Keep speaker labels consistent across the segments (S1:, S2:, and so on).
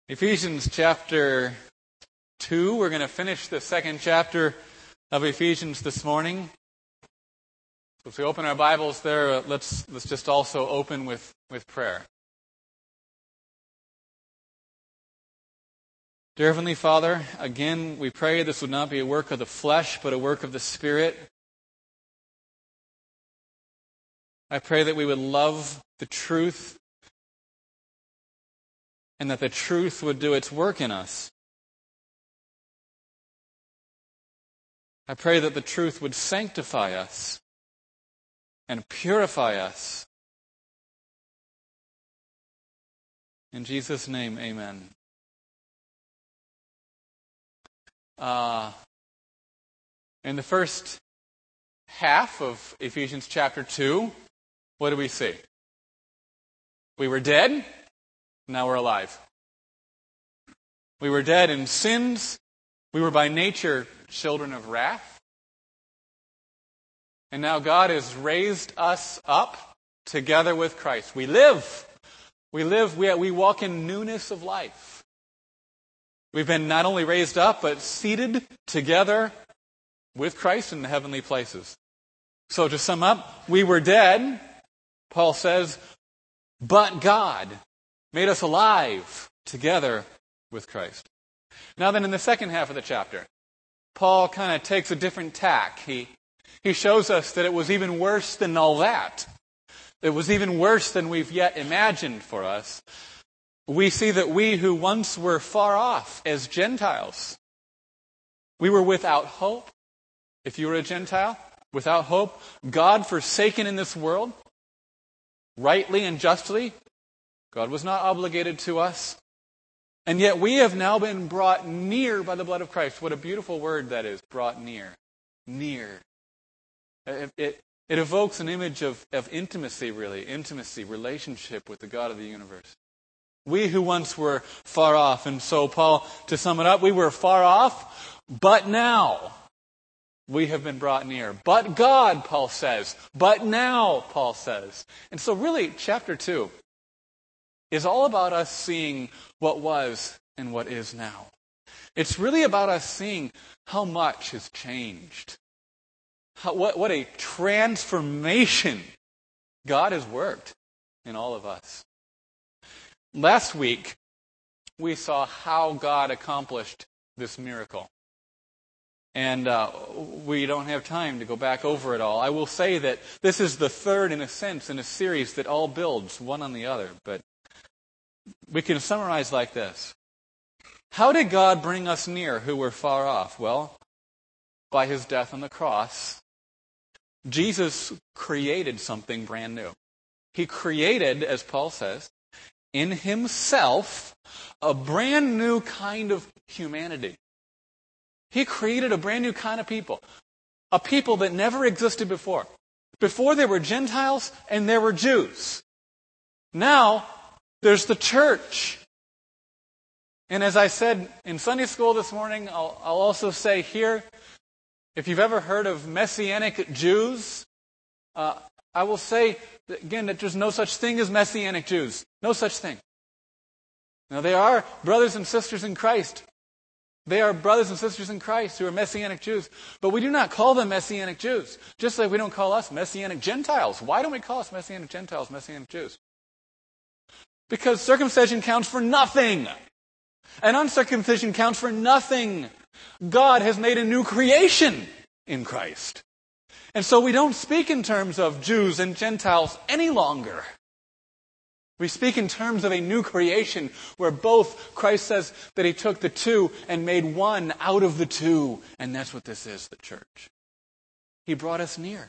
S1: Ephesians chapter 2. We're going to finish the second chapter of Ephesians this morning. So if we open our Bibles there, let's just also open with prayer. Dear Heavenly Father, again, we pray this would not be a work of the flesh, but a work of the Spirit. I pray that we would love the truth and that the truth would do its work in us. I pray that the truth would sanctify us and purify us. In Jesus' name, amen. In the first half of Ephesians chapter 2, what do we see? We were dead, now we're alive. We were dead in sins. We were by nature children of wrath. And now God has raised us up together with Christ. We live. We walk in newness of life. We've been not only raised up, but seated together with Christ in the heavenly places. So to sum up, we were dead, Paul says, but God made us alive together with Christ. Now then, in the second half of the chapter, Paul kind of takes a different tack. He shows us that it was even worse than all that. It was even worse than we've yet imagined for us. We see that we who once were far off as Gentiles, we were without hope. If you were a Gentile, without hope, God forsaken in this world, rightly and justly, God was not obligated to us. And yet we have now been brought near by the blood of Christ. What a beautiful word that is, brought near. Near. It evokes an image of intimacy, really. Intimacy, relationship with the God of the universe. We who once were far off. And so Paul, to sum it up, we were far off, but now we have been brought near. But God, Paul says. But now, Paul says. And so really, chapter 2 is all about us seeing what was and what is now. It's really about us seeing how much has changed. What a transformation God has worked in all of us. Last week, we saw how God accomplished this miracle. And we don't have time to go back over it all. I will say that this is the third, in a sense, in a series that all builds one on the other. But we can summarize like this. How did God bring us near who were far off? Well, by his death on the cross, Jesus created something brand new. He created, as Paul says, in himself, a brand new kind of humanity. He created a brand new kind of people. A people that never existed before. Before there were Gentiles and there were Jews. Now, there's the church. And as I said in Sunday school this morning, I'll also say here, if you've ever heard of Messianic Jews, I will say, again, that there's no such thing as Messianic Jews. No such thing. Now, they are brothers and sisters in Christ. They are brothers and sisters in Christ who are Messianic Jews. But we do not call them Messianic Jews. Just like we don't call us Messianic Gentiles. Why don't we call us Messianic Gentiles, Messianic Jews? Because circumcision counts for nothing. And uncircumcision counts for nothing. God has made a new creation in Christ. And so we don't speak in terms of Jews and Gentiles any longer. We speak in terms of a new creation where both, Christ says that he took the two and made one out of the two. And that's what this is, the church. He brought us near.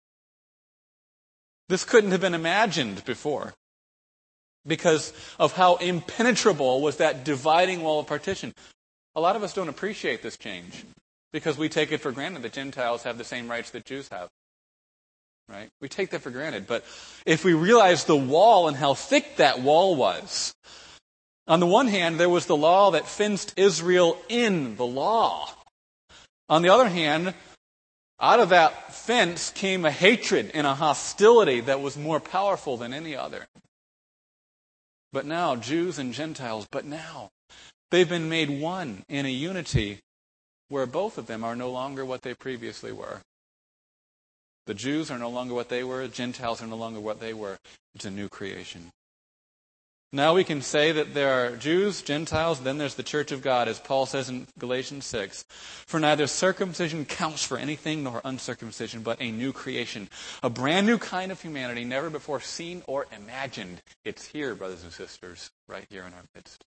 S1: This couldn't have been imagined before because of how impenetrable was that dividing wall of partition. A lot of us don't appreciate this change because we take it for granted that Gentiles have the same rights that Jews have. Right? We take that for granted. But if we realize the wall and how thick that wall was, on the one hand, there was the law that fenced Israel in the law. On the other hand, out of that fence came a hatred and a hostility that was more powerful than any other. But now, Jews and Gentiles, but now, They've been made one in a unity where both of them are no longer what they previously were. The Jews are no longer what they were. Gentiles are no longer what they were. It's a new creation. Now we can say that there are Jews, Gentiles, then there's the church of God, as Paul says in Galatians 6. For neither circumcision counts for anything nor uncircumcision, but a new creation. A brand new kind of humanity, never before seen or imagined. It's here, brothers and sisters, right here in our midst.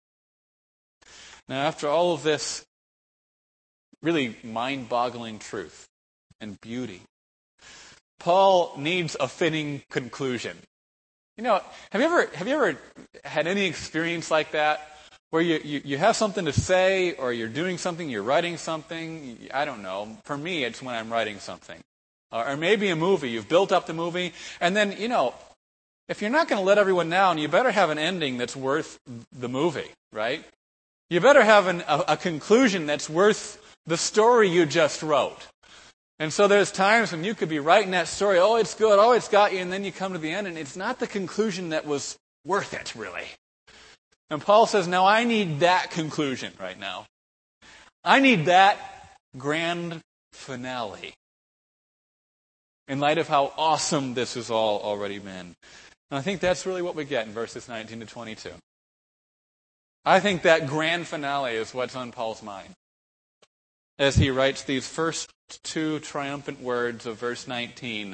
S1: Now, after all of this really mind-boggling truth and beauty, Paul needs a fitting conclusion. You know, have you ever had any experience like that where you have something to say, or you're doing something, you're writing something? I don't know. For me, it's when I'm writing something. Or maybe a movie. You've built up the movie, and then, if you're not going to let everyone down, you better have an ending that's worth the movie, right? You better have a conclusion that's worth the story you just wrote. And so there's times when you could be writing that story, oh, it's good, oh, it's got you, and then you come to the end, and it's not the conclusion that was worth it, really. And Paul says, no, I need that conclusion right now. I need that grand finale in light of how awesome this has all already been. And I think that's really what we get in verses 19 to 22. I think that grand finale is what's on Paul's mind as he writes these first two triumphant words of verse 19.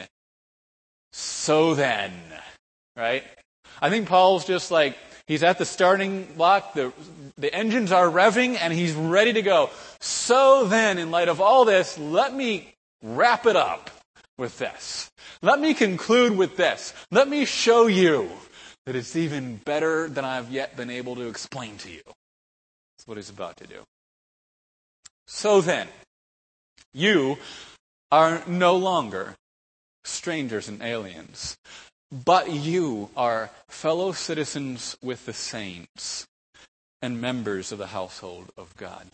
S1: So then, right? I think Paul's just like, he's at the starting block, the engines are revving, and he's ready to go. So then, in light of all this, let me wrap it up with this. Let me conclude with this. Let me show you that it's even better than I've yet been able to explain to you. That's what he's about to do. So then, you are no longer strangers and aliens, but you are fellow citizens with the saints and members of the household of God.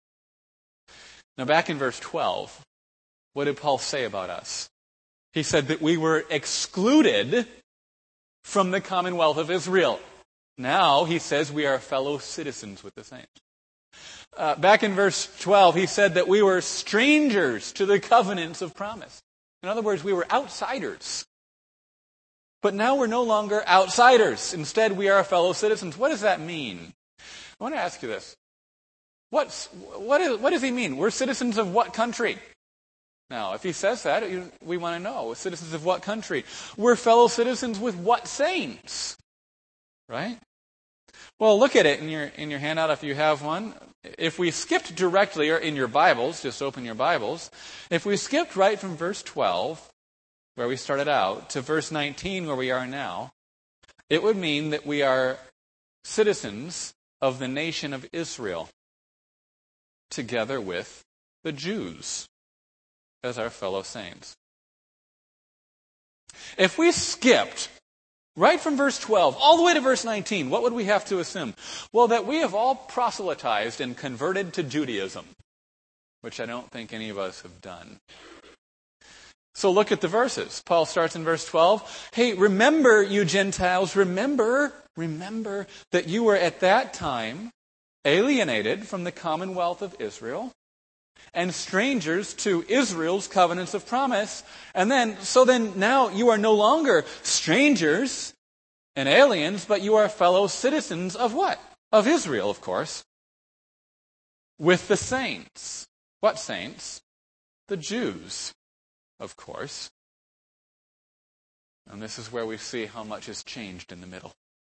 S1: Now back in verse 12, what did Paul say about us? He said that we were excluded from the commonwealth of Israel. Now he says we are fellow citizens with the saints. Back in verse 12, he said that we were strangers to the covenants of promise. In other words, we were outsiders. But now we're no longer outsiders. Instead, we are fellow citizens. What does that mean? I want to ask you this. What does he mean? We're citizens of what country? Now, if he says that, we want to know. Citizens of what country? We're fellow citizens with what saints? Right? Well, look at it in your handout if you have one. If we skipped directly, or in your Bibles, just open your Bibles. If we skipped right from verse 12, where we started out, to verse 19, where we are now, it would mean that we are citizens of the nation of Israel, together with the Jews as our fellow saints. If we skipped right from verse 12 all the way to verse 19, what would we have to assume? Well, that we have all proselytized and converted to Judaism, which I don't think any of us have done. So look at the verses. Paul starts in verse 12. Hey, remember, you Gentiles, remember that you were at that time alienated from the commonwealth of Israel and strangers to Israel's covenants of promise. And then now you are no longer strangers and aliens, but you are fellow citizens of what? Of Israel, of course. With the saints. What saints? The Jews, of course. And this is where we see how much has changed in the middle.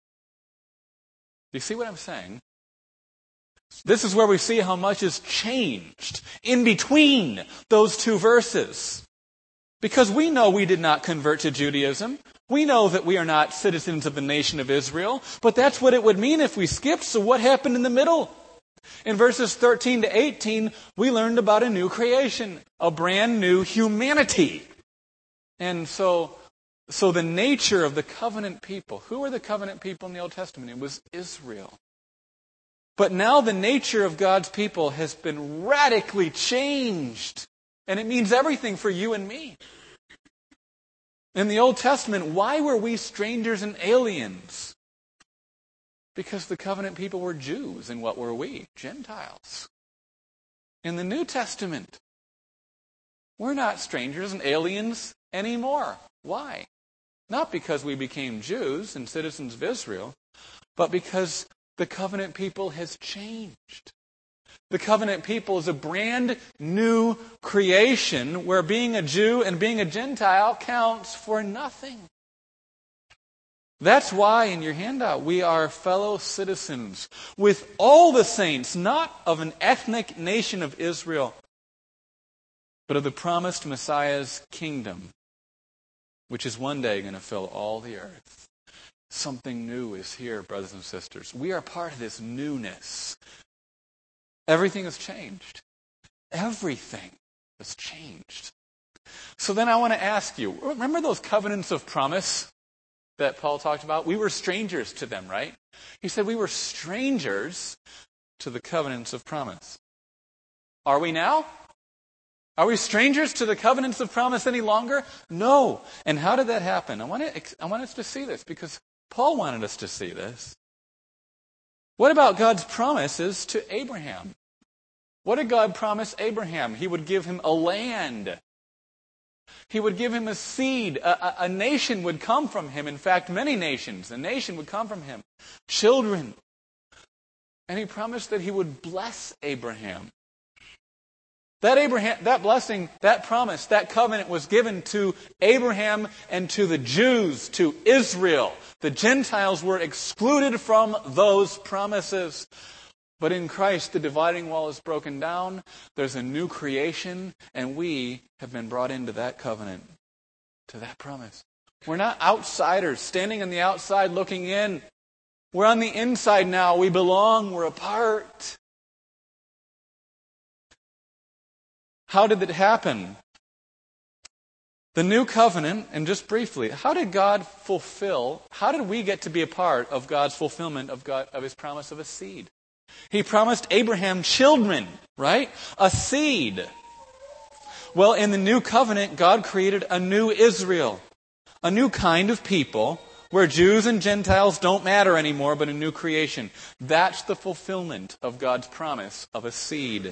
S1: Do you see what I'm saying? This is where we see how much has changed in between those two verses. Because we know we did not convert to Judaism. We know that we are not citizens of the nation of Israel. But that's what it would mean if we skipped. So what happened in the middle? In verses 13 to 18, we learned about a new creation, a brand new humanity. And so the nature of the covenant people, who were the covenant people in the Old Testament? It was Israel. But now the nature of God's people has been radically changed. And it means everything for you and me. In the Old Testament, why were we strangers and aliens? Because the covenant people were Jews, and what were we? Gentiles. In the New Testament, we're not strangers and aliens anymore. Why? Not because we became Jews and citizens of Israel, but because the covenant people has changed. The covenant people is a brand new creation where being a Jew and being a Gentile counts for nothing. That's why in your handout we are fellow citizens with all the saints, not of an ethnic nation of Israel, but of the promised Messiah's kingdom, which is one day going to fill all the earth. Something new is here, brothers and sisters. We are part of this newness. Everything has changed. Everything has changed. So then I want to ask you, remember those covenants of promise that Paul talked about? We were strangers to them, right? He said we were strangers to the covenants of promise. Are we now? Are we strangers to the covenants of promise any longer? No. And how did that happen? I want us to see this because Paul wanted us to see this. What about God's promises to Abraham? What did God promise Abraham? He would give him a land. He would give him a seed. A nation would come from him. In fact, many nations. A nation would come from him. Children. And he promised that he would bless Abraham. That blessing, that promise, that covenant was given to Abraham and to the Jews, to Israel. The Gentiles were excluded from those promises. But in Christ, the dividing wall is broken down. There's a new creation, and we have been brought into that covenant, to that promise. We're not outsiders standing on the outside looking in. We're on the inside now. We belong. We're a part. How did it happen? The new covenant, and just briefly, how did we get to be a part of God's fulfillment of His promise of a seed? He promised Abraham children, right? A seed. Well, in the new covenant, God created a new Israel, a new kind of people where Jews and Gentiles don't matter anymore, but a new creation. That's the fulfillment of God's promise of a seed.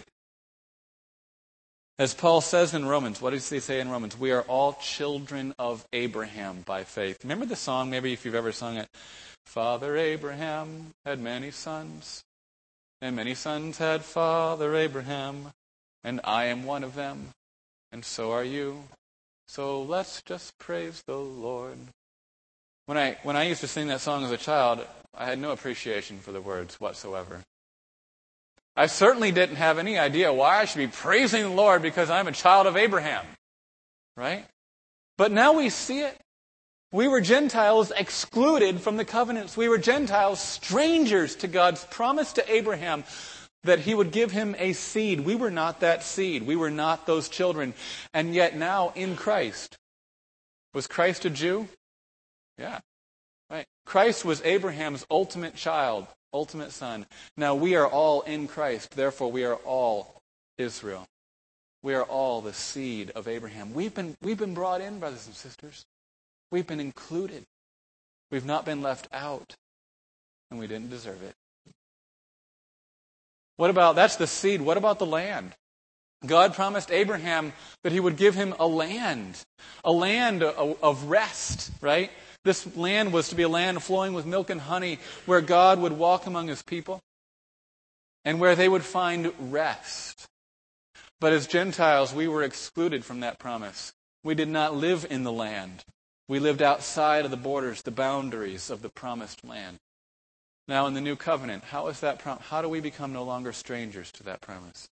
S1: As Paul says in Romans, what does he say in Romans? We are all children of Abraham by faith. Remember the song, maybe if you've ever sung it? Father Abraham had many sons, and many sons had Father Abraham, and I am one of them, and so are you. So let's just praise the Lord. When I used to sing that song as a child, I had no appreciation for the words whatsoever. I certainly didn't have any idea why I should be praising the Lord because I'm a child of Abraham. Right? But now we see it. We were Gentiles excluded from the covenants. We were Gentiles strangers to God's promise to Abraham that He would give him a seed. We were not that seed. We were not those children. And yet now in Christ. Was Christ a Jew? Yeah. Right. Christ was Abraham's ultimate child. Ultimate son. Now we are all in Christ. Therefore, we are all Israel. We are all the seed of Abraham. We've been brought in, brothers and sisters. We've been included. We've not been left out. And we didn't deserve it. That's the seed. What about the land? God promised Abraham that He would give him a land of rest, right? This land was to be a land flowing with milk and honey where God would walk among His people and where they would find rest. But as Gentiles, we were excluded from that promise. We did not live in the land. We lived outside of the borders, the boundaries of the promised land. Now in the new covenant, how do we become no longer strangers to that promise?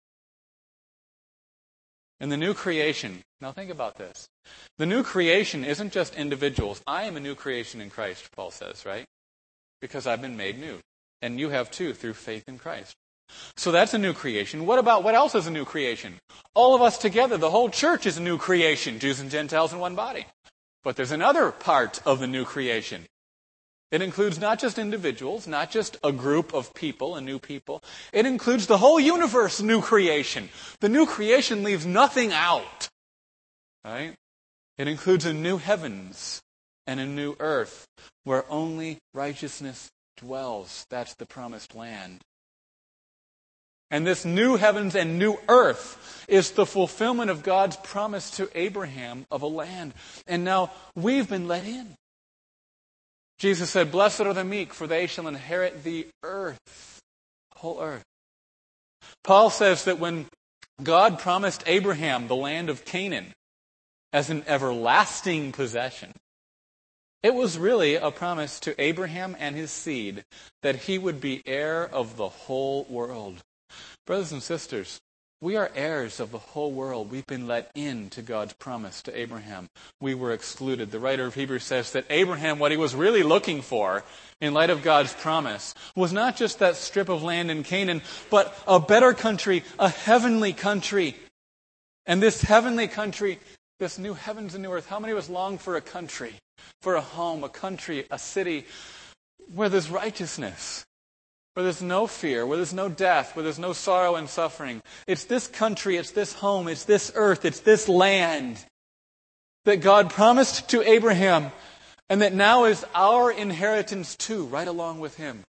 S1: In the new creation, now think about this. The new creation isn't just individuals. I am a new creation in Christ, Paul says, right? Because I've been made new. And you have too, through faith in Christ. So that's a new creation. What else is a new creation? All of us together, the whole church is a new creation, Jews and Gentiles in one body. But there's another part of the new creation. It includes not just individuals, not just a group of people, a new people. It includes the whole universe, new creation. The new creation leaves nothing out. Right? It includes a new heavens and a new earth where only righteousness dwells. That's the promised land. And this new heavens and new earth is the fulfillment of God's promise to Abraham of a land. And now we've been let in. Jesus said, "Blessed are the meek, for they shall inherit the earth," whole earth. Paul says that when God promised Abraham the land of Canaan as an everlasting possession, it was really a promise to Abraham and his seed that he would be heir of the whole world. Brothers and sisters, we are heirs of the whole world. We've been let in to God's promise to Abraham. We were excluded. The writer of Hebrews says that Abraham, what he was really looking for in light of God's promise, was not just that strip of land in Canaan, but a better country, a heavenly country. And this heavenly country, this new heavens and new earth, how many of us long for a country, for a home, a country, a city where there's righteousness, where there's no fear, where there's no death, where there's no sorrow and suffering? It's this country, it's this home, it's this earth, it's this land that God promised to Abraham and that now is our inheritance too, right along with him.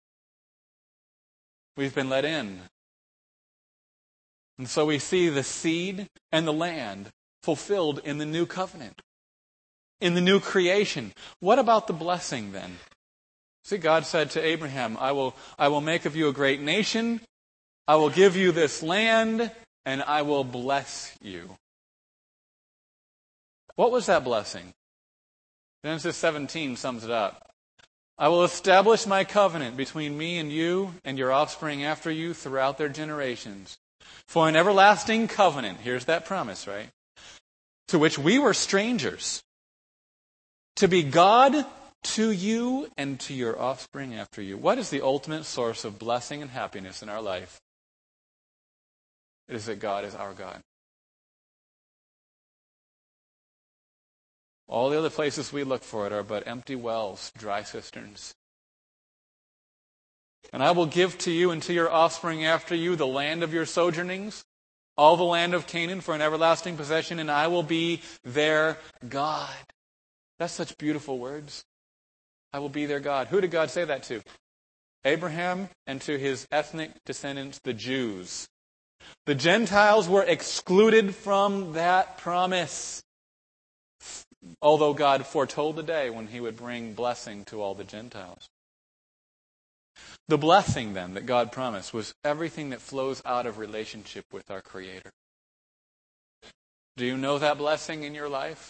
S1: We've been let in. And so we see the seed and the land fulfilled in the new covenant, in the new creation. What about the blessing then? See, God said to Abraham, I will make of you a great nation, I will give you this land, and I will bless you. What was that blessing? Genesis 17 sums it up. I will establish my covenant between me and you and your offspring after you throughout their generations. For an everlasting covenant, here's that promise, right? To which we were strangers, to be God to you and to your offspring after you. What is the ultimate source of blessing and happiness in our life? It is that God is our God. All the other places we look for it are but empty wells, dry cisterns. And I will give to you and to your offspring after you the land of your sojournings, all the land of Canaan for an everlasting possession, and I will be their God. That's such beautiful words. I will be their God. Who did God say that to? Abraham and to his ethnic descendants, the Jews. The Gentiles were excluded from that promise, although God foretold the day when he would bring blessing to all the Gentiles. The blessing then that God promised was everything that flows out of relationship with our Creator. Do you know that blessing in your life?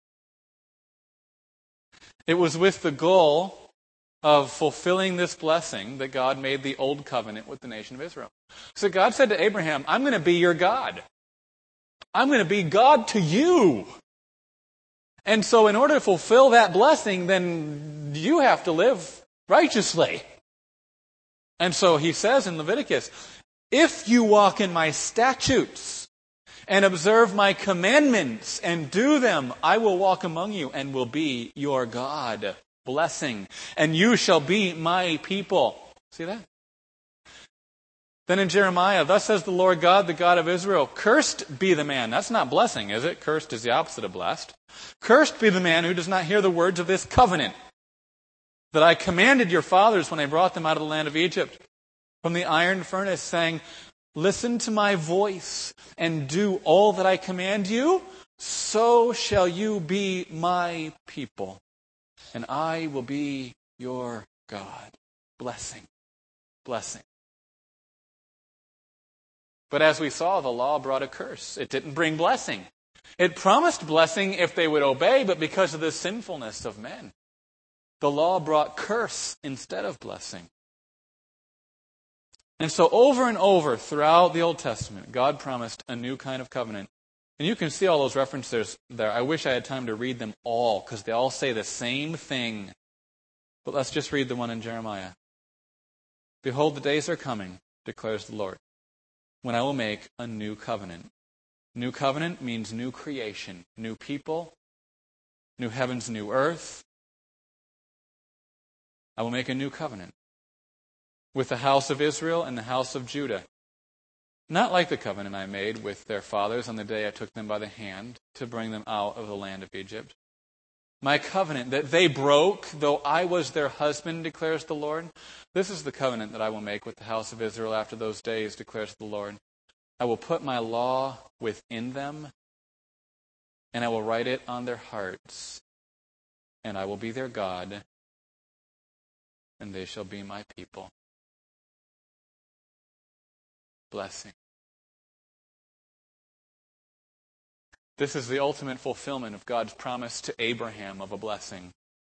S1: It was with the goal of fulfilling this blessing that God made the old covenant with the nation of Israel. So God said to Abraham, I'm going to be your God. I'm going to be God to you. And so in order to fulfill that blessing, then you have to live righteously. And so he says in Leviticus, if you walk in my statutes and observe my commandments and do them, I will walk among you and will be your God. Blessing. And you shall be my people. See that? Then in Jeremiah, thus says the Lord God, the God of Israel, cursed be the man. That's not blessing, is it? Cursed is the opposite of blessed. Cursed be the man who does not hear the words of this covenant that I commanded your fathers when I brought them out of the land of Egypt from the iron furnace, saying, listen to my voice and do all that I command you, so shall you be my people, and I will be your God. Blessing. Blessing. But as we saw, the law brought a curse. It didn't bring blessing. It promised blessing if they would obey, but because of the sinfulness of men, the law brought curse instead of blessing. And so over and over throughout the Old Testament, God promised a new kind of covenant. And you can see all those references there. I wish I had time to read them all, because they all say the same thing. But let's just read the one in Jeremiah. Behold, the days are coming, declares the Lord, when I will make a new covenant. New covenant means new creation, new people, new heavens, new earth. I will make a new covenant with the house of Israel and the house of Judah. Not like the covenant I made with their fathers on the day I took them by the hand to bring them out of the land of Egypt. My covenant that they broke, though I was their husband, declares the Lord. This is the covenant that I will make with the house of Israel after those days, declares the Lord. I will put my law within them, and I will write it on their hearts, and I will be their God, and they shall be my people. Blessing. This is the ultimate fulfillment of God's promise to Abraham of a blessing.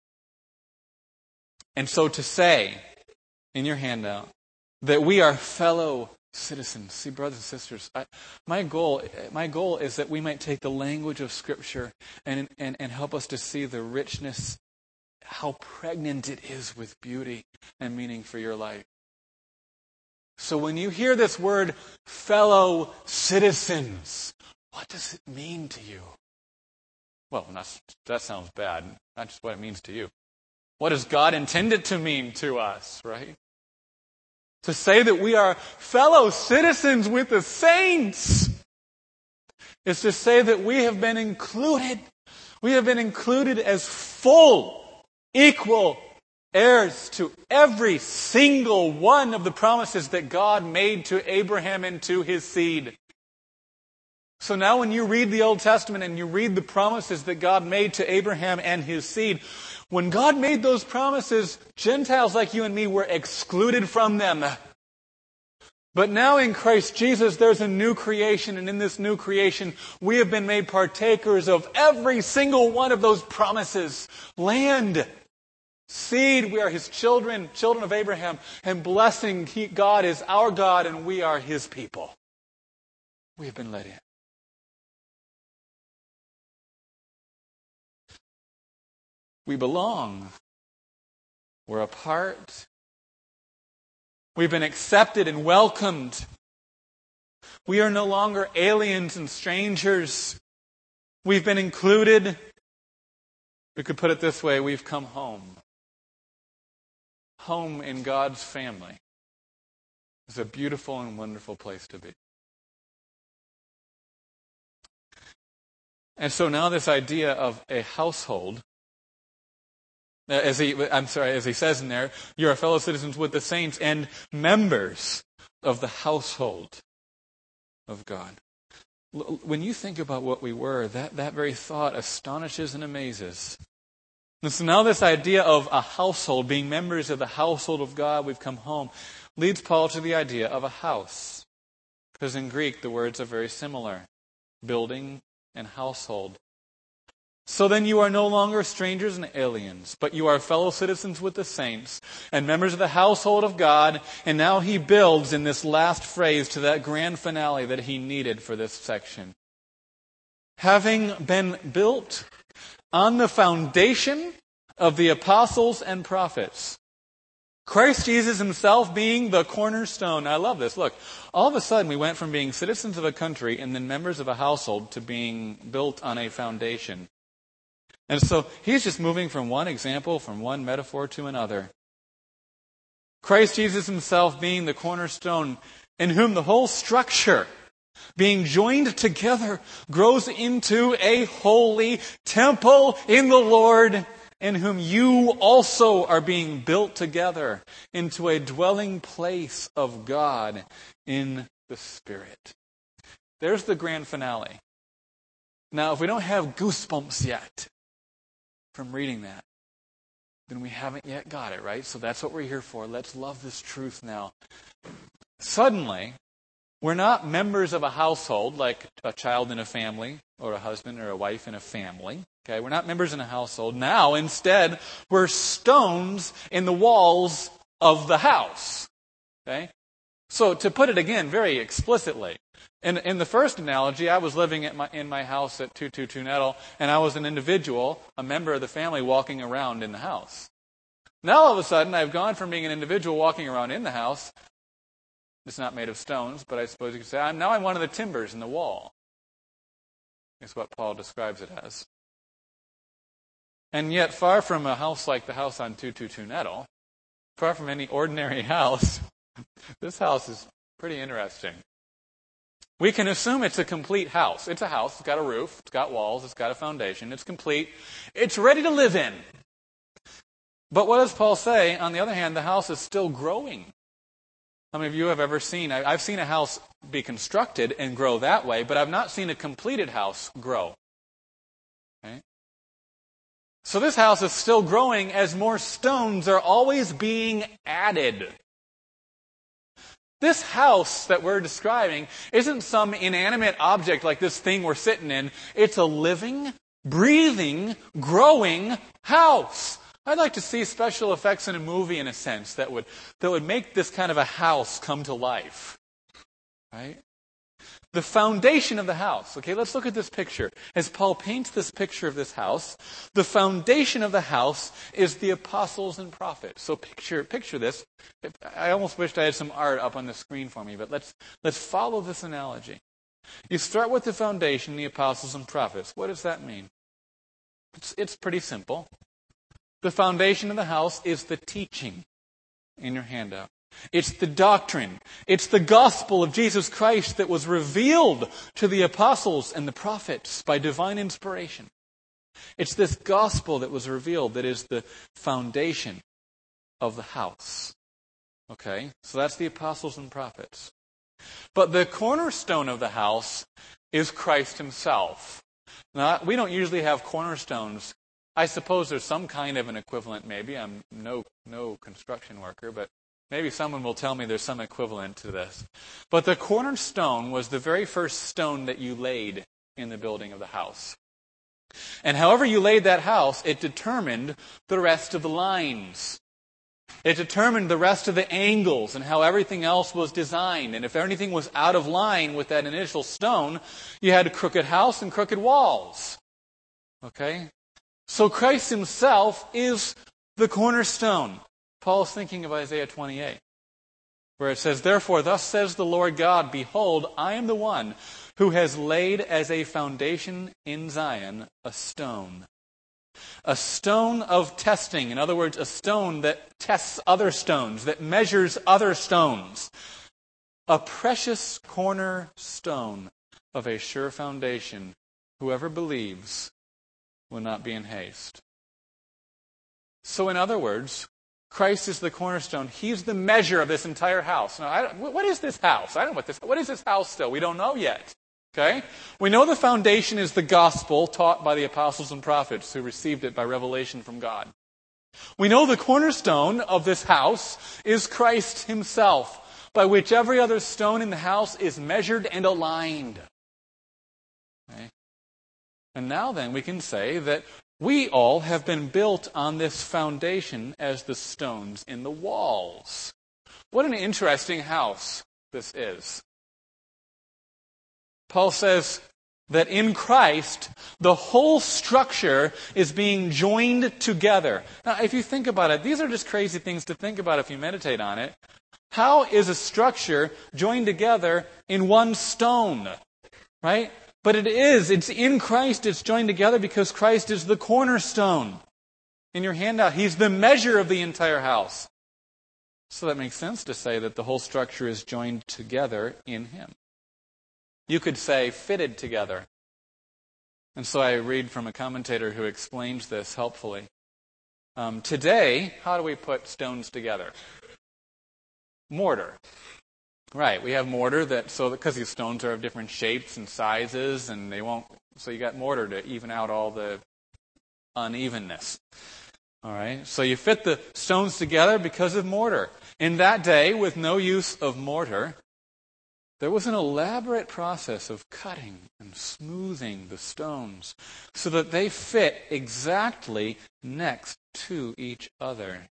S1: And so to say, in your handout, that we are fellow citizens. See, brothers and sisters, my goal is that we might take the language of Scripture and help us to see the richness, how pregnant it is with beauty and meaning for your life. So when you hear this word, fellow citizens, what does it mean to you? Well, that sounds bad. Not just what it means to you. What does God intend it to mean to us, right? To say that we are fellow citizens with the saints is to say that we have been included. We have been included as full, equal heirs to every single one of the promises that God made to Abraham and to his seed. So now when you read the Old Testament and you read the promises that God made to Abraham and his seed, when God made those promises, Gentiles like you and me were excluded from them. But now in Christ Jesus, there's a new creation, and in this new creation, we have been made partakers of every single one of those promises. Land, seed, we are his children, children of Abraham, and blessing, God is our God, and we are his people. We have been let in. We belong. We're a part. We've been accepted and welcomed. We are no longer aliens and strangers. We've been included. We could put it this way, we've come home. Home in God's family is a beautiful and wonderful place to be. And so now this idea of a household, as he says in there, you are fellow citizens with the saints and members of the household of God. When you think about what we were, that very thought astonishes and amazes. And so now this idea of a household, being members of the household of God, we've come home, leads Paul to the idea of a house. Because in Greek, the words are very similar. Building and household. So then you are no longer strangers and aliens, but you are fellow citizens with the saints and members of the household of God. And now he builds in this last phrase to that grand finale that he needed for this section. Having been built on the foundation of the apostles and prophets, Christ Jesus himself being the cornerstone. I love this. Look, all of a sudden we went from being citizens of a country and then members of a household to being built on a foundation. And so he's just moving from one example, from one metaphor to another. Christ Jesus himself being the cornerstone, in whom the whole structure, being joined together, grows into a holy temple in the Lord, in whom you also are being built together into a dwelling place of God in the Spirit. There's the grand finale. Now, if we don't have goosebumps yet from reading that, then we haven't yet got it, right? So that's what we're here for. Let's love this truth now. Suddenly, we're not members of a household like a child in a family or a husband or a wife in a family. Okay, we're not members in a household. Now, instead, we're stones in the walls of the house. Okay? So to put it again very explicitly, in the first analogy, I was living in my house at 222 Nettle, and I was an individual, a member of the family walking around in the house. Now all of a sudden, I've gone from being an individual walking around in the house. It's not made of stones, but I suppose you could say, I'm one of the timbers in the wall. Is what Paul describes it as. And yet, far from a house like the house on 222 Nettle, far from any ordinary house, this house is pretty interesting. We can assume it's a complete house. It's a house. It's got a roof. It's got walls. It's got a foundation. It's complete. It's ready to live in. But what does Paul say? On the other hand, the house is still growing. How many of you have ever seen, I've seen a house be constructed and grow that way, but I've not seen a completed house grow. Okay? So this house is still growing as more stones are always being added. This house that we're describing isn't some inanimate object like this thing we're sitting in. It's a living, breathing, growing house. I'd like to see special effects in a movie, in a sense, that would make this kind of a house come to life. Right? The foundation of the house. Okay, let's look at this picture. As Paul paints this picture of this house, the foundation of the house is the apostles and prophets. So picture this. I almost wished I had some art up on the screen for me, but let's follow this analogy. You start with the foundation, the apostles and prophets. What does that mean? It's pretty simple. The foundation of the house is the teaching in your handout. It's the doctrine. It's the gospel of Jesus Christ that was revealed to the apostles and the prophets by divine inspiration. It's this gospel that was revealed that is the foundation of the house. Okay? So that's the apostles and prophets. But the cornerstone of the house is Christ himself. Now, we don't usually have cornerstones. I suppose there's some kind of an equivalent, maybe. I'm no construction worker, but maybe someone will tell me there's some equivalent to this. But the cornerstone was the very first stone that you laid in the building of the house. And however you laid that house, it determined the rest of the lines. It determined the rest of the angles and how everything else was designed. And if anything was out of line with that initial stone, you had a crooked house and crooked walls. Okay? So Christ himself is the cornerstone. Paul's thinking of Isaiah 28, where it says, "Therefore, thus says the Lord God, Behold, I am the one who has laid as a foundation in Zion a stone of testing." In other words, a stone that tests other stones, that measures other stones. A precious cornerstone of a sure foundation. Whoever believes will not be in haste. So in other words, Christ is the cornerstone. He's the measure of this entire house. Now, what is this house? I don't know what is this house still? We don't know yet. Okay? We know the foundation is the gospel taught by the apostles and prophets who received it by revelation from God. We know the cornerstone of this house is Christ himself, by which every other stone in the house is measured and aligned. Okay? And now then we can say that we all have been built on this foundation as the stones in the walls. What an interesting house this is. Paul says that in Christ, the whole structure is being joined together. Now, if you think about it, these are just crazy things to think about if you meditate on it. How is a structure joined together in one stone? Right? But it's in Christ, it's joined together because Christ is the cornerstone. In your handout, he's the measure of the entire house. So that makes sense to say that the whole structure is joined together in him. You could say fitted together. And so I read from a commentator who explains this helpfully. Today, how do we put stones together? Mortar. Right, we have mortar because these stones are of different shapes and sizes, and so you got mortar to even out all the unevenness. All right, so you fit the stones together because of mortar. In that day, with no use of mortar, there was an elaborate process of cutting and smoothing the stones so that they fit exactly next to each other.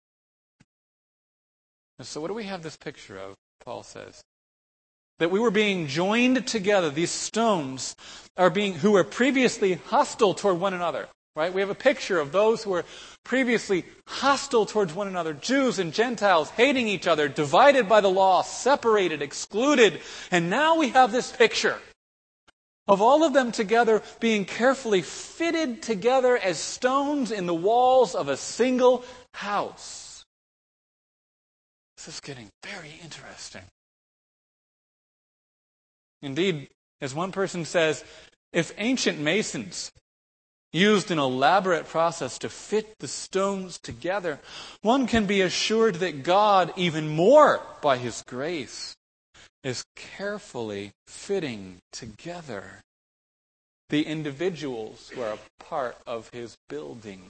S1: And so what do we have this picture of? Paul says that we were being joined together. These stones who were previously hostile toward one another. Right? We have a picture of those who were previously hostile towards one another, Jews and Gentiles hating each other, divided by the law, separated, excluded. And now we have this picture of all of them together being carefully fitted together as stones in the walls of a single house. This is getting very interesting. Indeed, as one person says, if ancient masons used an elaborate process to fit the stones together, one can be assured that God, even more by His grace, is carefully fitting together the individuals who are a part of His building.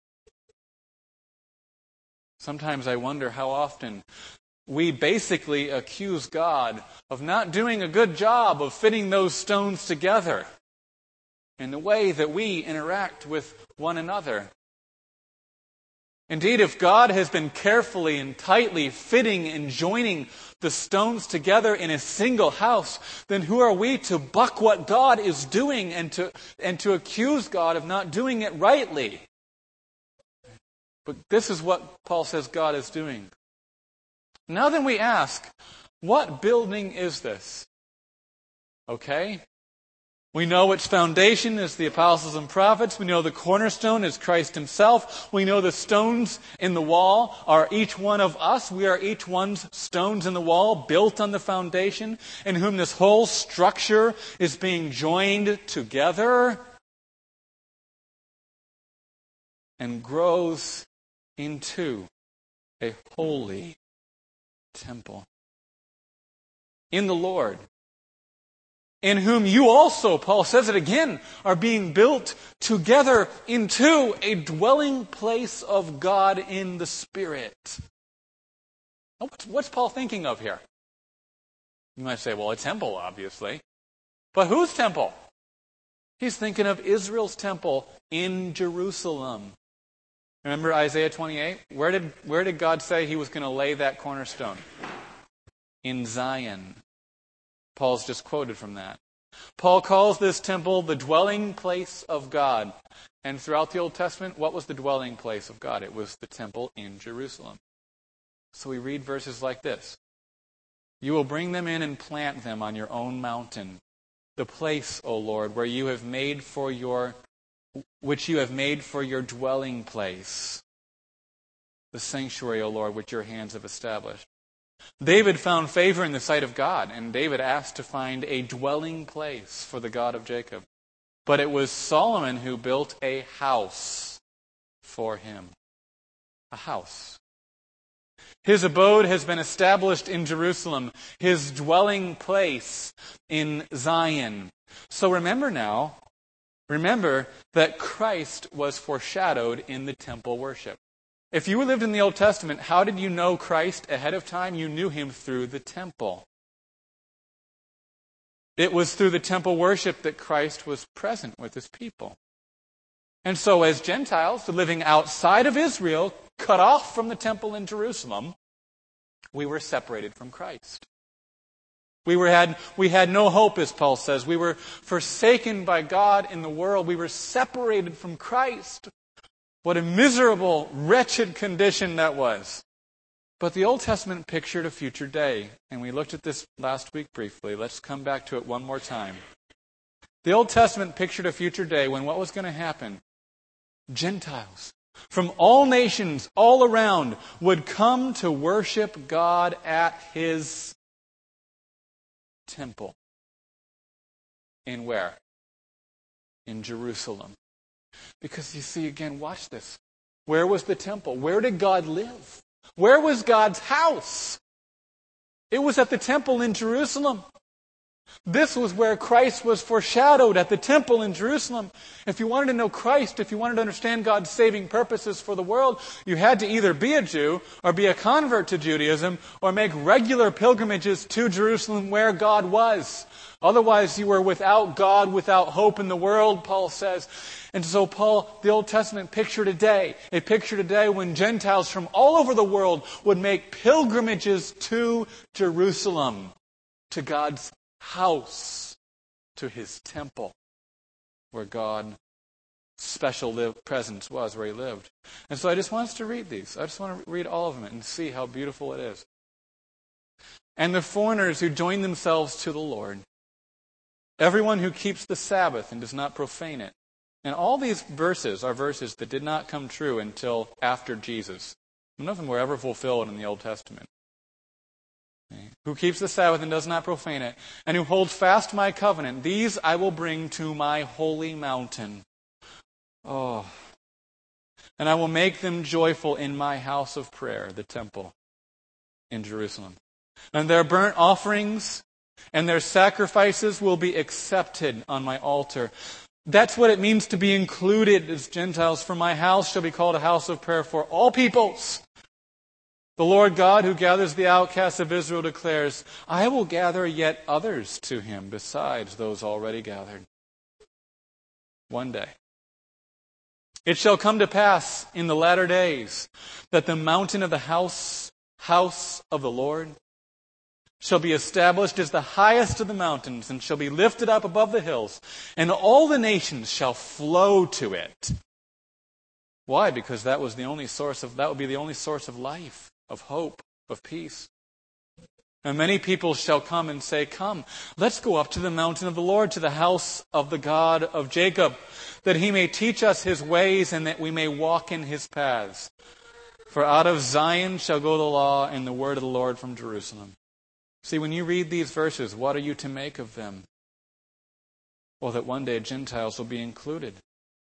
S1: Sometimes I wonder how often we basically accuse God of not doing a good job of fitting those stones together in the way that we interact with one another. Indeed, if God has been carefully and tightly fitting and joining the stones together in a single house, then who are we to buck what God is doing and to accuse God of not doing it rightly? But this is what Paul says God is doing. Now then we ask, what building is this? Okay? We know its foundation is the apostles and prophets. We know the cornerstone is Christ Himself. We know the stones in the wall are each one of us. We are each one's stones in the wall, built on the foundation, in whom this whole structure is being joined together and grows into a holy temple in the Lord, in whom you also, Paul says it again, are being built together into a dwelling place of God in the Spirit. What's Paul thinking of here? You might say, well, a temple, obviously. But whose temple? He's thinking of Israel's temple in Jerusalem. Remember Isaiah 28? Where did God say He was going to lay that cornerstone? In Zion. Paul's just quoted from that. Paul calls this temple the dwelling place of God. And throughout the Old Testament, what was the dwelling place of God? It was the temple in Jerusalem. So we read verses like this. You will bring them in and plant them on your own mountain, the place, O Lord, which you have made for your dwelling place, the sanctuary, O Lord, which your hands have established. David found favor in the sight of God, and David asked to find a dwelling place for the God of Jacob. But it was Solomon who built a house for him. A house. His abode has been established in Jerusalem, his dwelling place in Zion. So remember that Christ was foreshadowed in the temple worship. If you lived in the Old Testament, how did you know Christ ahead of time? You knew Him through the temple. It was through the temple worship that Christ was present with His people. And so as Gentiles, living outside of Israel, cut off from the temple in Jerusalem, we were separated from Christ. We had no hope, as Paul says. We were forsaken by God in the world. We were separated from Christ. What a miserable, wretched condition that was. But the Old Testament pictured a future day, and we looked at this last week briefly. Let's come back to it one more time. The Old Testament pictured a future day when what was going to happen? Gentiles from all nations, all around, would come to worship God at His temple. In where? In Jerusalem. Because you see, again, watch this. Where was the temple? Where did God live? Where was God's house? It was at the temple in Jerusalem. This was where Christ was foreshadowed, at the temple in Jerusalem. If you wanted to know Christ, if you wanted to understand God's saving purposes for the world, you had to either be a Jew or be a convert to Judaism or make regular pilgrimages to Jerusalem where God was. Otherwise, you were without God, without hope in the world, Paul says. And so the Old Testament pictured a day when Gentiles from all over the world would make pilgrimages to Jerusalem, to God's house, to His temple, where God's special presence was, where He lived. And so I just want us to read these. I just want to read all of them and see how beautiful it is. And the foreigners who join themselves to the Lord, everyone who keeps the Sabbath and does not profane it. And all these verses are verses that did not come true until after Jesus. None of them were ever fulfilled in the Old Testament. Okay. who keeps the Sabbath and does not profane it, and who holds fast my covenant, these I will bring to my holy mountain. Oh. And I will make them joyful in my house of prayer, the temple in Jerusalem. And their burnt offerings and their sacrifices will be accepted on my altar. That's what it means to be included as Gentiles. For my house shall be called a house of prayer for all peoples. The Lord God who gathers the outcasts of Israel declares, I will gather yet others to him besides those already gathered. One day. It shall come to pass in the latter days that the mountain of the house of the Lord shall be established as the highest of the mountains and shall be lifted up above the hills, and all the nations shall flow to it. Why? Because that would be the only source of life, of hope, of peace. And many people shall come and say, come, let's go up to the mountain of the Lord, to the house of the God of Jacob, that he may teach us his ways and that we may walk in his paths. For out of Zion shall go the law and the word of the Lord from Jerusalem. See, when you read these verses, what are you to make of them? Well, that one day Gentiles will be included.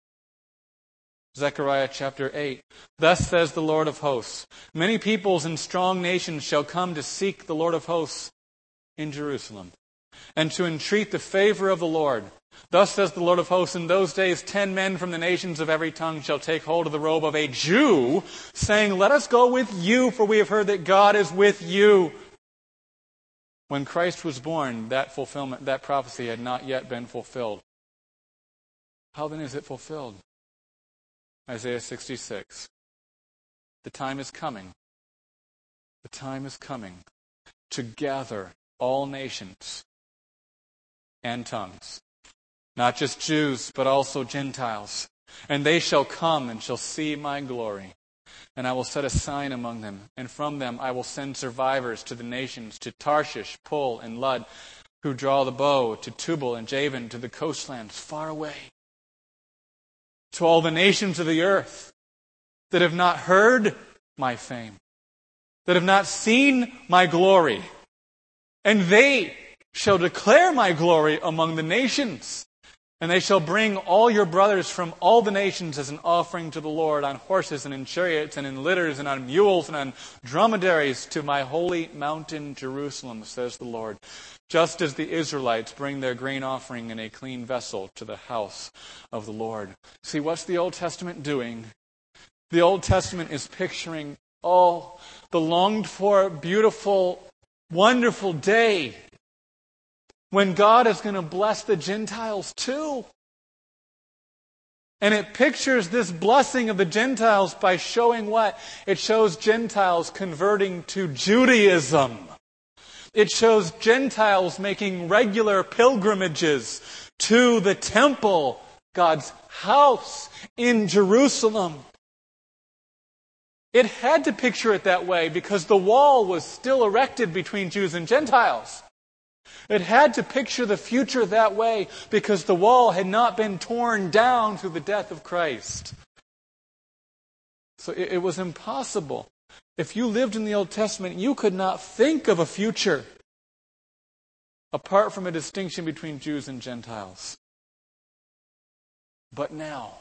S1: Zechariah chapter 8. Thus says the Lord of hosts, many peoples and strong nations shall come to seek the Lord of hosts in Jerusalem, and to entreat the favor of the Lord. Thus says the Lord of hosts, in those days 10 men from the nations of every tongue shall take hold of the robe of a Jew, saying, let us go with you, for we have heard that God is with you. When Christ was born, that prophecy had not yet been fulfilled. How then is it fulfilled? Isaiah 66. The time is coming. The time is coming to gather all nations and tongues. Not just Jews, but also Gentiles. And they shall come and shall see my glory. And I will set a sign among them. And from them I will send survivors to the nations, to Tarshish, Pul, and Lud, who draw the bow, to Tubal and Javan, to the coastlands far away. To all the nations of the earth that have not heard my fame, that have not seen my glory. And they shall declare my glory among the nations. And they shall bring all your brothers from all the nations as an offering to the Lord on horses and in chariots and in litters and on mules and on dromedaries to my holy mountain Jerusalem, says the Lord. Just as the Israelites bring their grain offering in a clean vessel to the house of the Lord. See, what's the Old Testament doing? The Old Testament is picturing, the longed for, beautiful, wonderful day when God is going to bless the Gentiles too. And it pictures this blessing of the Gentiles by showing what? It shows Gentiles converting to Judaism. It shows Gentiles making regular pilgrimages to the temple, God's house in Jerusalem. It had to picture it that way because the wall was still erected between Jews and Gentiles. It had to picture the future that way because the wall had not been torn down through the death of Christ. So it was impossible. If you lived in the Old Testament, you could not think of a future apart from a distinction between Jews and Gentiles. But now,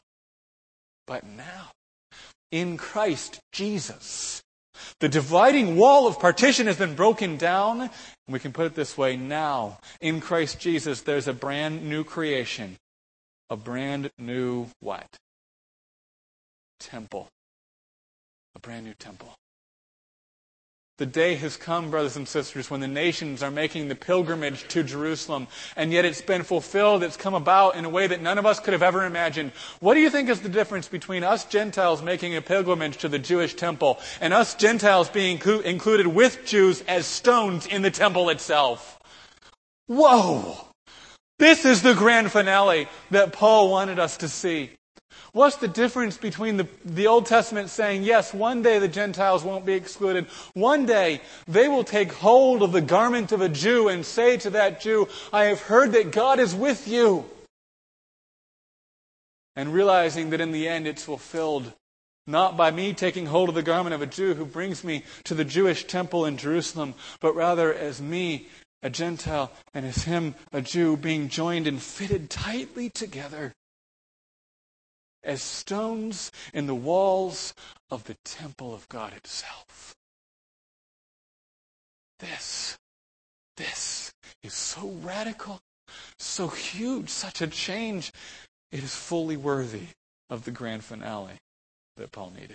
S1: in Christ Jesus, the dividing wall of partition has been broken down. And we can put it this way, now, in Christ Jesus, there's a brand new creation. A brand new what? Temple. A brand new temple. The day has come, brothers and sisters, when the nations are making the pilgrimage to Jerusalem, and yet it's been fulfilled, it's come about in a way that none of us could have ever imagined. What do you think is the difference between us Gentiles making a pilgrimage to the Jewish temple and us Gentiles being included with Jews as stones in the temple itself? Whoa! This is the grand finale that Paul wanted us to see. What's the difference between the Old Testament saying, yes, one day the Gentiles won't be excluded. One day they will take hold of the garment of a Jew and say to that Jew, I have heard that God is with you. And realizing that in the end it's fulfilled not by me taking hold of the garment of a Jew who brings me to the Jewish temple in Jerusalem, but rather as me, a Gentile, and as him, a Jew, being joined and fitted tightly together as stones in the walls of the temple of God itself. This is so radical, so huge, such a change. It is fully worthy of the grand finale that Paul needed.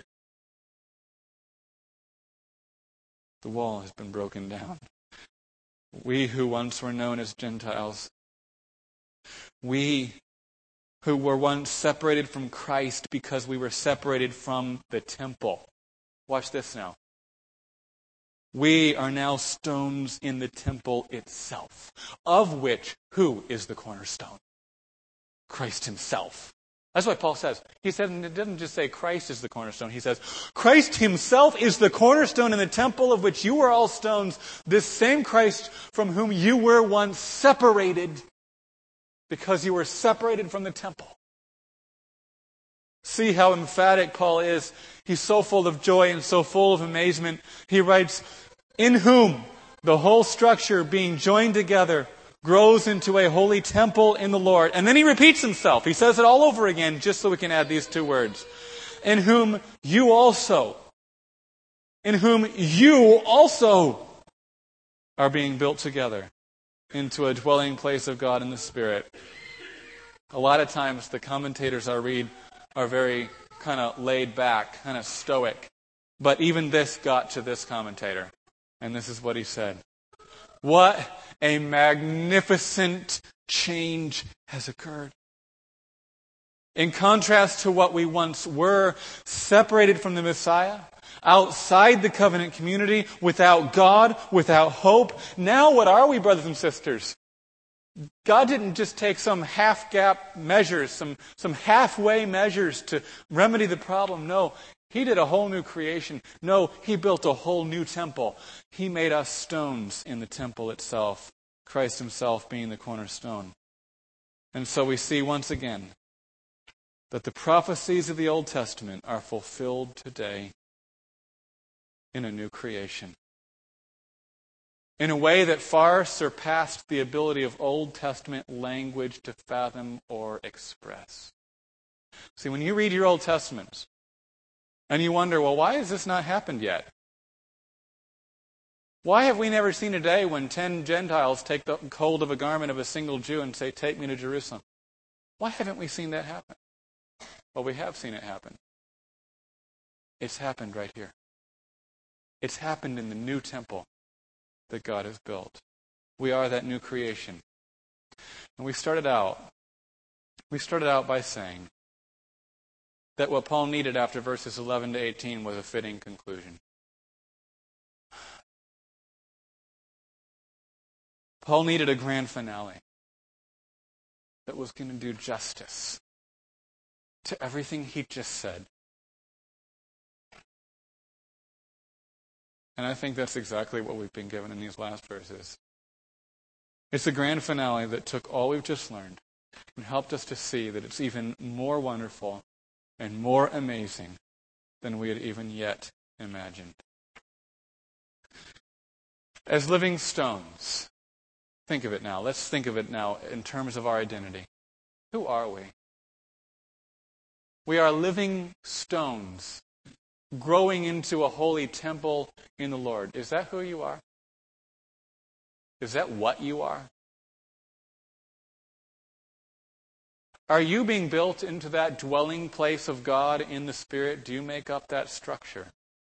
S1: The wall has been broken down. We who once were known as Gentiles, we who were once separated from Christ because we were separated from the temple. Watch this now. We are now stones in the temple itself, of which who is the cornerstone? Christ himself. That's what Paul says. He says, and it doesn't just say Christ is the cornerstone. He says, Christ himself is the cornerstone in the temple of which you are all stones. This same Christ from whom you were once separated because you were separated from the temple. See how emphatic Paul is. He's so full of joy and so full of amazement. He writes, in whom the whole structure being joined together grows into a holy temple in the Lord. And then he repeats himself. He says it all over again just so we can add these two words. In whom you also are being built together into a dwelling place of God in the Spirit. A lot of times the commentators I read are very kind of laid back, kind of stoic. But even this got to this commentator. And this is what he said. What a magnificent change has occurred. In contrast to what we once were, separated from the Messiah, outside the covenant community, without God, without hope. Now what are we, brothers and sisters? God didn't just take some half-gap measures, some halfway measures to remedy the problem. No, He did a whole new creation. No, He built a whole new temple. He made us stones in the temple itself, Christ Himself being the cornerstone. And so we see once again that the prophecies of the Old Testament are fulfilled today in a new creation. In a way that far surpassed the ability of Old Testament language to fathom or express. See, when you read your Old Testaments, and you wonder, well, why has this not happened yet? Why have we never seen a day when 10 Gentiles take the hold of a garment of a single Jew and say, take me to Jerusalem? Why haven't we seen that happen? Well, we have seen it happen. It's happened right here. It's happened in the new temple that God has built. We are that new creation. And we started out by saying that what Paul needed after verses 11 to 18 was a fitting conclusion. Paul needed a grand finale that was going to do justice to everything he just said. And I think that's exactly what we've been given in these last verses. It's a grand finale that took all we've just learned and helped us to see that it's even more wonderful and more amazing than we had even yet imagined. As living stones, think of it now. Let's think of it now in terms of our identity. Who are we? We are living stones growing into a holy temple in the Lord. Is that who you are? Is that what you are? Are you being built into that dwelling place of God in the Spirit? Do you make up that structure?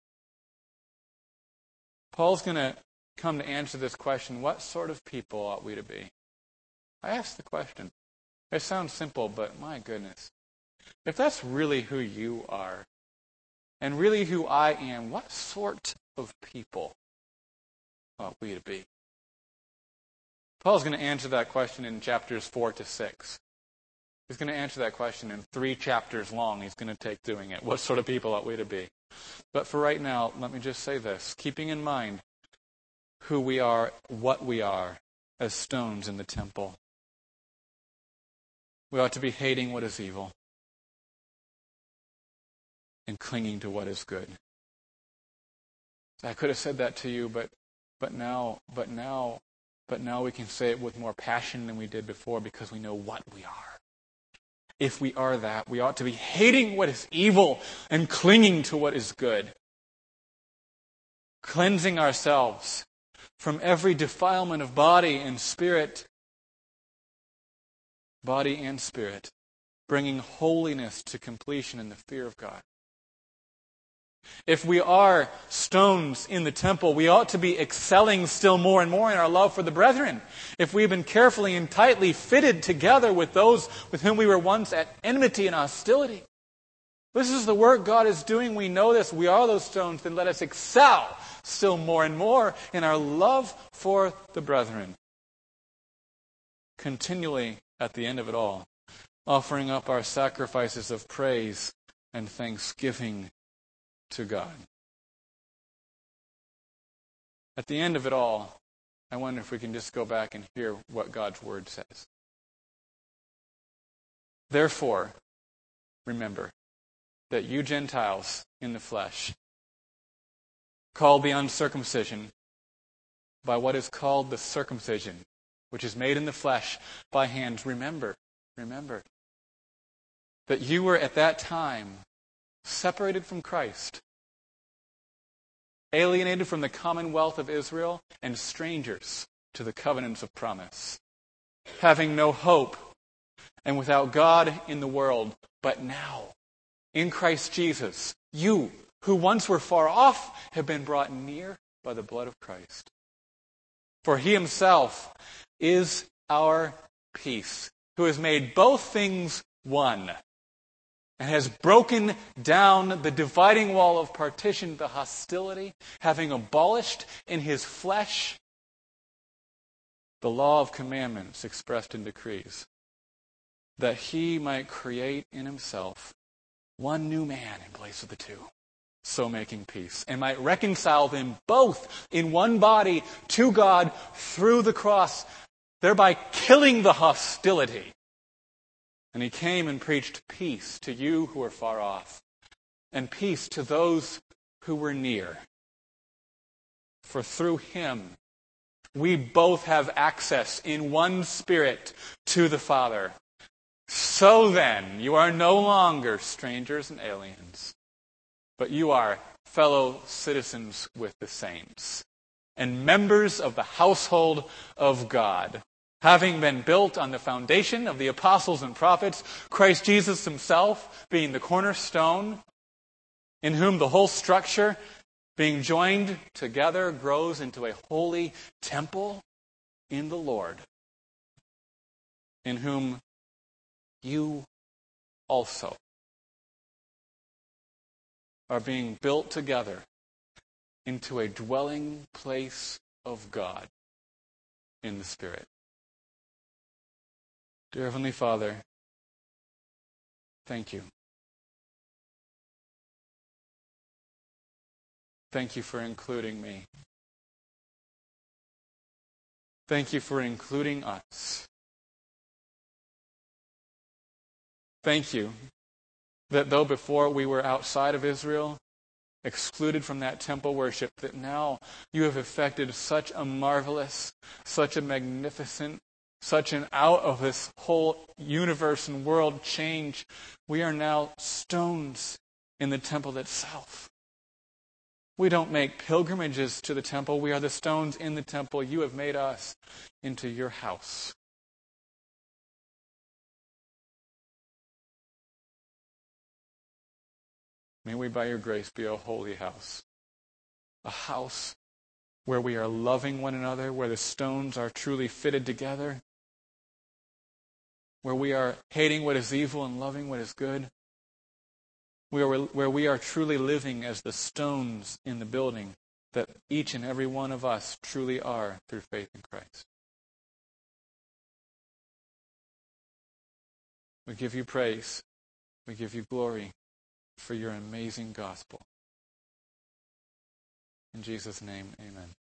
S1: Paul's going to come to answer this question, what sort of people ought we to be? I ask the question. It sounds simple, but my goodness. If that's really who you are, and really who I am, what sort of people ought we to be? Paul's going to answer that question in chapters 4 to 6. He's going to answer that question in 3 chapters long. He's going to take doing it. What sort of people ought we to be? But for right now, let me just say this. Keeping in mind who we are, what we are, as stones in the temple. We ought to be hating what is evil. and clinging to what is good. I could have said that to you, but now we can say it with more passion than we did before because we know what we are. If we are that, we ought to be hating what is evil and clinging to what is good. Cleansing ourselves from every defilement of body and spirit, bringing holiness to completion in the fear of God. If we are stones in the temple, we ought to be excelling still more and more in our love for the brethren. If we've been carefully and tightly fitted together with those with whom we were once at enmity and hostility. This is the work God is doing. We know this. We are those stones. Then let us excel still more and more in our love for the brethren. Continually, at the end of it all, offering up our sacrifices of praise and thanksgiving to God. At the end of it all, I wonder if we can just go back and hear what God's Word says. Therefore, remember that you Gentiles in the flesh, called the uncircumcision by what is called the circumcision, which is made in the flesh by hands. Remember that you were at that time separated from Christ, alienated from the commonwealth of Israel, and strangers to the covenants of promise, having no hope and without God in the world. But now, in Christ Jesus, you, who once were far off, have been brought near by the blood of Christ. For he himself is our peace, who has made both things one, and has broken down the dividing wall of partition, the hostility, having abolished in his flesh the law of commandments expressed in decrees, that he might create in himself one new man in place of the two, so making peace, and might reconcile them both in one body to God through the cross, thereby killing the hostility. And he came and preached peace to you who are far off, and peace to those who were near. For through him we both have access in one Spirit to the Father. So then, you are no longer strangers and aliens, but you are fellow citizens with the saints, and members of the household of God, having been built on the foundation of the apostles and prophets, Christ Jesus himself being the cornerstone, in whom the whole structure, being joined together, grows into a holy temple in the Lord, in whom you also are being built together into a dwelling place of God in the Spirit. Dear Heavenly Father, thank you. Thank you for including me. Thank you for including us. Thank you that though before we were outside of Israel, excluded from that temple worship, that now you have effected such a marvelous, such a magnificent, such an out of this whole universe and world change. We are now stones in the temple itself. We don't make pilgrimages to the temple. We are the stones in the temple. You have made us into your house. May we, by your grace, be a holy house. A house where we are loving one another, where the stones are truly fitted together, where we are hating what is evil and loving what is good, where we are truly living as the stones in the building that each and every one of us truly are through faith in Christ. We give you praise. We give you glory for your amazing gospel. In Jesus' name, amen.